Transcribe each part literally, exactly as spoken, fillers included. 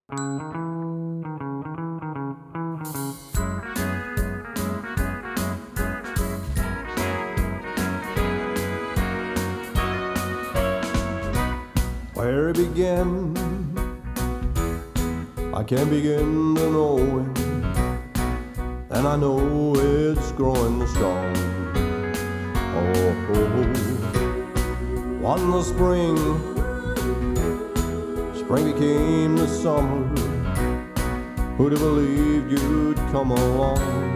Where it began, I can't begin to know it, and I know it's growing strong. Oh, oh, one the spring, spring became the summer. Who'd have believed you'd come along?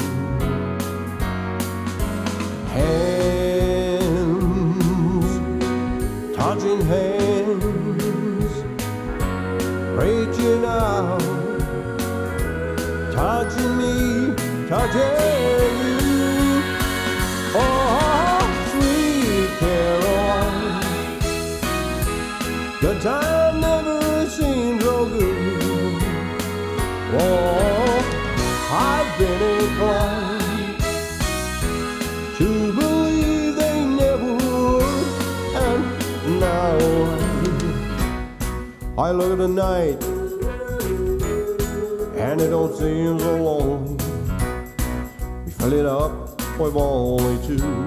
Hands touching hands, reaching out, touching me, touching you. Oh, sweet Caroline, the time never seemed so good. Oh, I've been inclined to believe they never would, and now I look at the night and it don't seem so lonely. We fill it up with only two.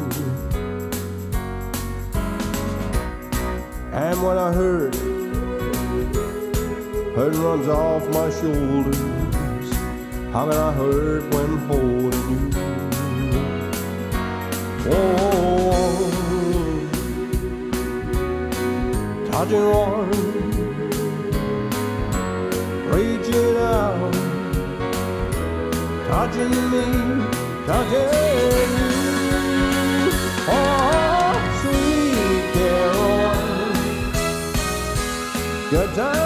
And when I hurt, hurt runs off my shoulders. How can I hurt when holding you? Oh, touching one, reaching out, touching me, touching you. Oh, sweet Caroline, good time.